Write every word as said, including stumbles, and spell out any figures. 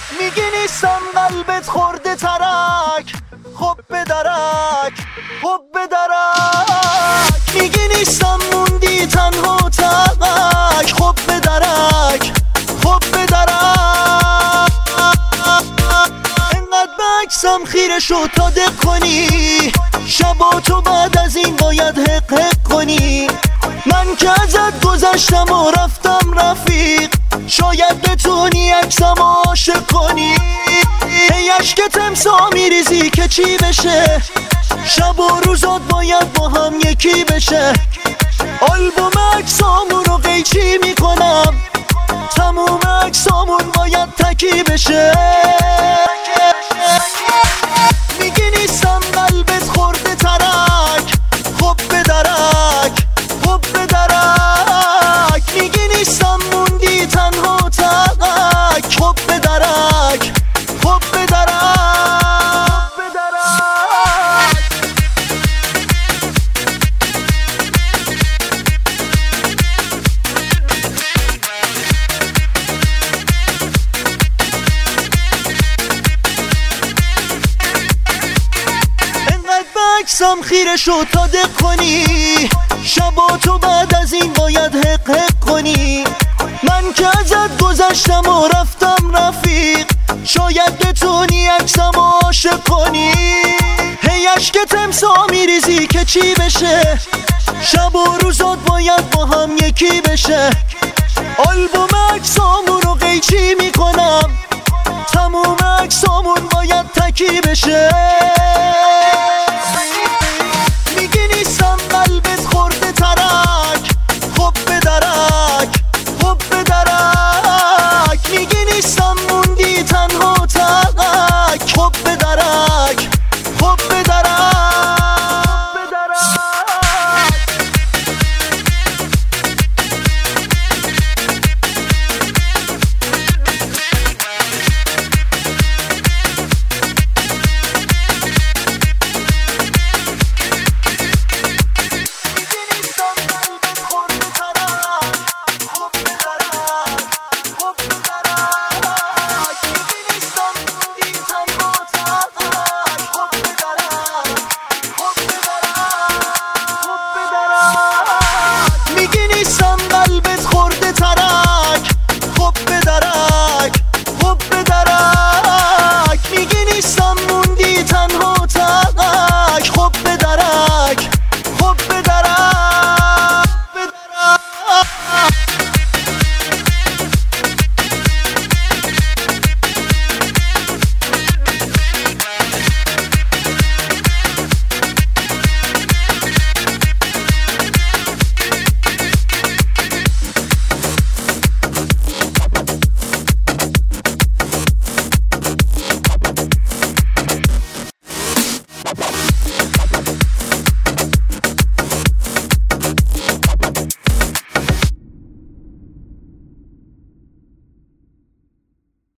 میگی نیستم قلبت خورده ترک، خب به درک، خب به درک. میگی نیستم موندی تنها تک، خب به درک، خب به درک. انقدر بکسم خیره شد تا دق کنی، شبا تو بعد از این باید حق حق کنی. من که ازت گذشتم و رفتم رفیق، شاید بتونی عکسم عاشق کنی. هی عشقت امسا میریزی که چی بشه، شب و روزات باید با هم یکی بشه. آلبوم عکسامون رو قیچی میکنم، تموم عکسامون باید تکی بشه. میگی نیستم قلبت خورده ترک، خب به درک، خب به درک. میگی نیستم موندی تنها تک، خب به درک، خب به درک. عکسم خیره شد تا دق کنی، شبا تو بعد از این باید حق حق کنی. من که ازت گذشتم و رفتم رفیق، شاید بتونی عکسم عاشق کنی. هی عشقت امسا میریزی که چی بشه، شب و روزات باید با هم یکی بشه. آلبوم عکسامون رو قیچی میکنم، تموم عکسامون باید تکی بشه.